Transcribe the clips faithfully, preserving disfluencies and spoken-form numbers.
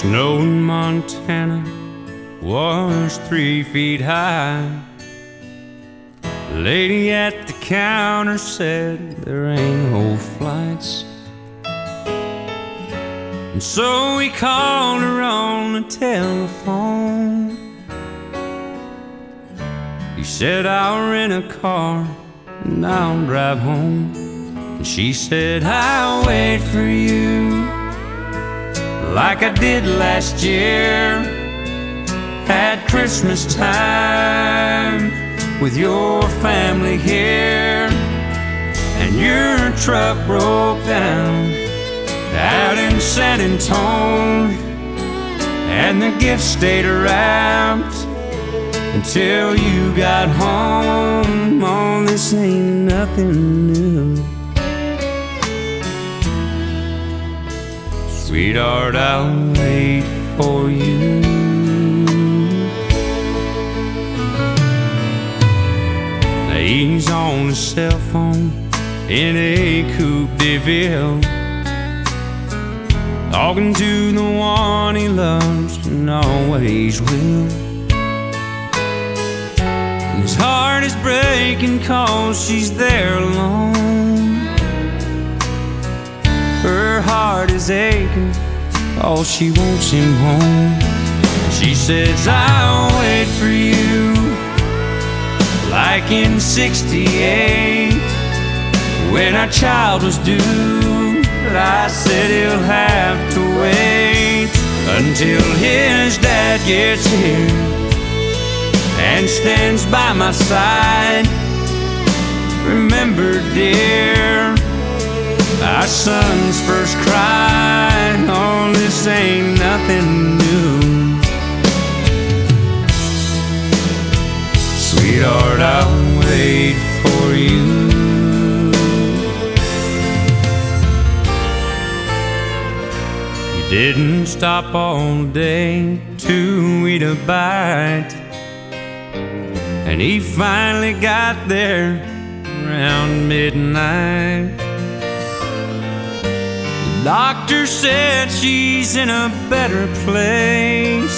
Snow in Montana was three feet high. The lady at the counter said there ain't no flights. And so we called her on the telephone. He said, I'll rent a car and I'll drive home. And she said, I'll wait for you like I did last year at Christmas time with your family here. And your truck broke down out in San Antonio, and the gifts stayed around until you got home. Oh, this ain't nothing new. Sweetheart, I'll wait for you. Now he's on a cell phone in a Coupe de Ville, talking to the one he loves and always will. His heart is breaking 'cause she's there alone. Her heart is aching 'cause she wants him home. She says, I'll wait for you like in sixty-eight when our child was due. But I said he'll have to wait until his dad gets here and stands by my side. Remember, dear, our son's first cry. Oh, this ain't nothing new. Sweetheart, I'll wait for you. You didn't stop all day to eat a bite, and he finally got there around midnight. The doctor said she's in a better place.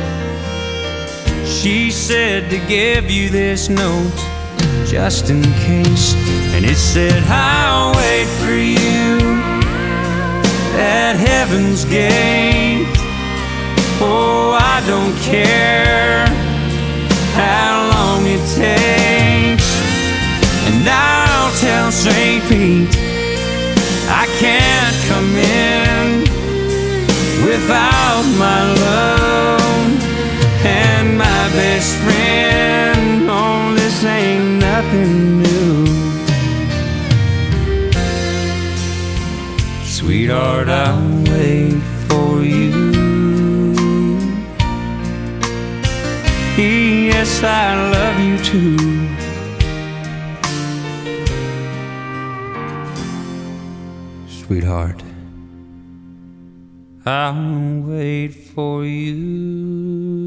She said to give you this note just in case. And it said, I'll wait for you at heaven's gate. Oh, I don't care how long it takes. And I'll tell Saint Pete I can't come in without my love and my best friend. Oh, this ain't nothing new. Sweetheart, I'll wait for you. Yes, I love you too. Sweetheart, I'll wait for you.